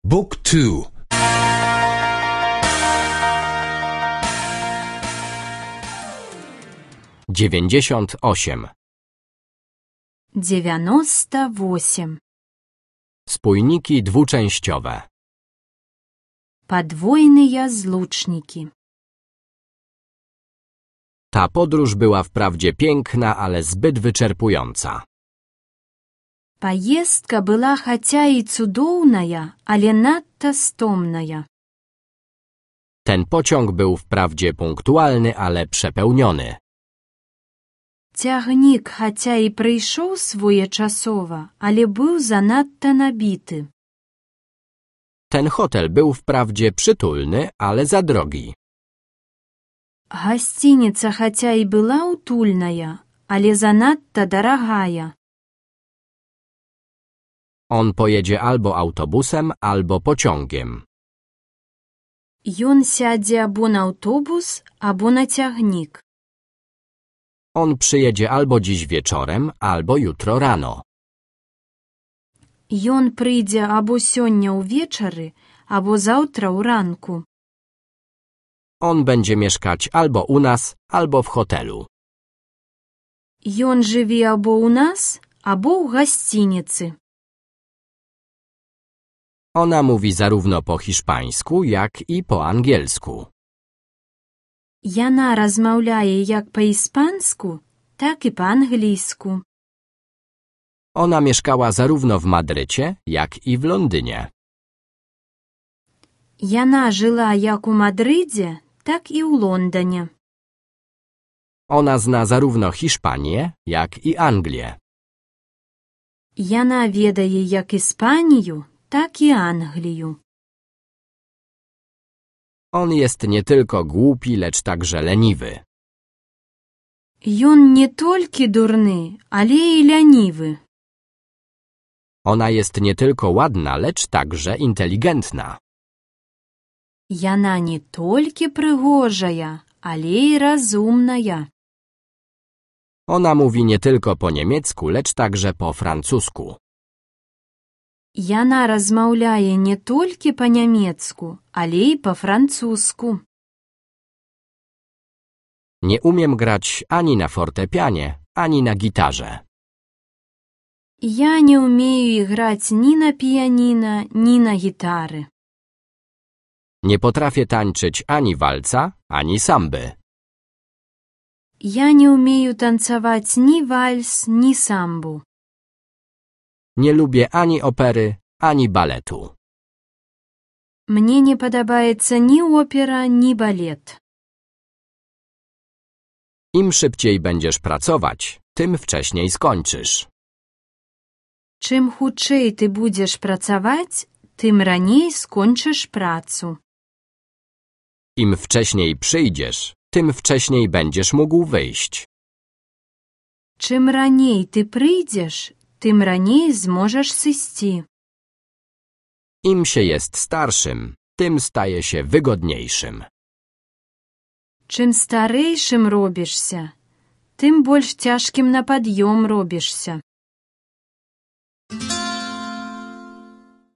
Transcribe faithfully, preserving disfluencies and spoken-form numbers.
Book two. dziewięćdziesiąt osiem. девяносто восемь. Spójniki dwuczęściowe. Подвойные злучники. Ta podróż była wprawdzie piękna, ale zbyt wyczerpująca. Поездка была хотя и цудоўная, але надта стомная. Ten pociąg był wprawdzie punktualny, ale przepełniony. Цягнік хаця і прыйшоў своечасова, але быў занадта набіты. Ten hotel był wprawdzie przytulny, ale za drogi. Гасцініца хаця і была утульная, але занадта дарагая. On pojedzie albo autobusem, albo pociągiem. Ён сядзе або на аўтобус, або на цягнік. On przyjedzie albo dziś wieczorem, albo jutro rano. Ён прыйдзе або сёння ўвечары, або заўтра ўранку. On będzie mieszkać albo u nas, albo w hotelu. Ён жыве або ў нас, або ў гасцініцы. Ona mówi zarówno po hiszpańsku, jak i po angielsku. Яна размаўляе як па-іспанску, так і па-англійску. Ona mieszkała zarówno w Madrycie, jak i w Londynie. Яна жыла як у Мадрыдзе, так і ў Лондоне. Ona zna zarówno Hiszpanię, jak i Anglię. Яна ведае як Іспанію, так і Англію. On jest nie tylko głupi, lecz także leniwy. Ён не толькі дурны, але і лянівы. Ona jest nie tylko ładna, lecz także inteligentna. Яна не толькі прыгожая, але і разумная. Ona mówi nie tylko po niemiecku, lecz także po francusku. Яна размаўляе не толькі па-нямецку, але і па-французску. Nie umiem grać ani na fortepianie, ani na gitarze. Я не ўмею іграць ні на піяніна, ні на гітары. Nie potrafię tańczyć ani walca, ani samby. Я не ўмею танцаваць ні вальс, ні самбу. Nie lubię ani opery, ani baletu. Мне не падабаецца ні опера, ні балет. Im szybciej będziesz pracować, tym wcześniej skończysz. Чым хутчэй ты будзеш працаваць, тым раней скончыш працу. Im wcześniej przyjdziesz, tym wcześniej będziesz mógł wyjść. Чым раней ты прыйдзеш, тым раней зможаш сысці. Im się jest starszym, tym staje się wygodniejszym. Чым старэйшым робішся, тым больш цяжкім на пад'ём робішся.